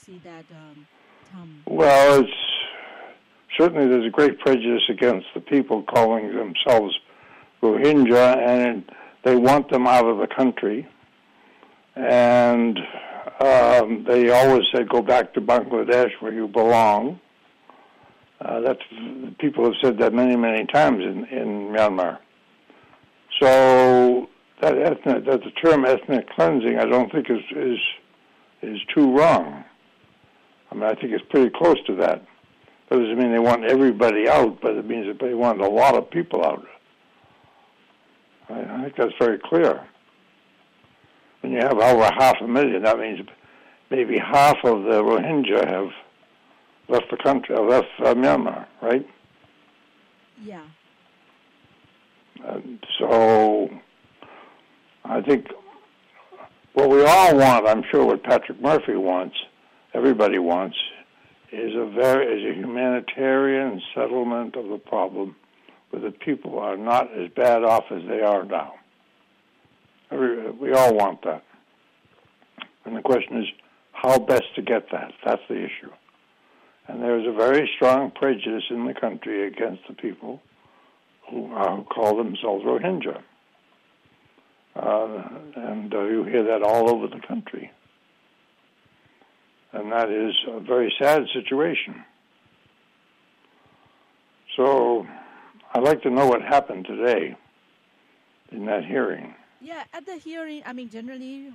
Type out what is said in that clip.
see that, Tom? Well, certainly there's a great prejudice against the people calling themselves Rohingya, and they want them out of the country. And they always said, go back to Bangladesh where you belong. People have said that many, many times in Myanmar. So that the term ethnic cleansing, I don't think is too wrong. I mean, I think it's pretty close to that. That doesn't mean they want everybody out, but it means that they want a lot of people out. I think that's very clear. When you have over 500,000, that means maybe half of the Rohingya have left the country, left Myanmar, right? Yeah. So I think what we all want, I'm sure what Patrick Murphy wants, everybody wants, is a humanitarian settlement of the problem where the people are not as bad off as they are now. We all want that. And the question is how best to get that. That's the issue. And there's a very strong prejudice in the country against the people who call themselves Rohingya. And you hear that all over the country. And that is a very sad situation. So I'd like to know what happened today in that hearing. Yeah, at the hearing, I mean, generally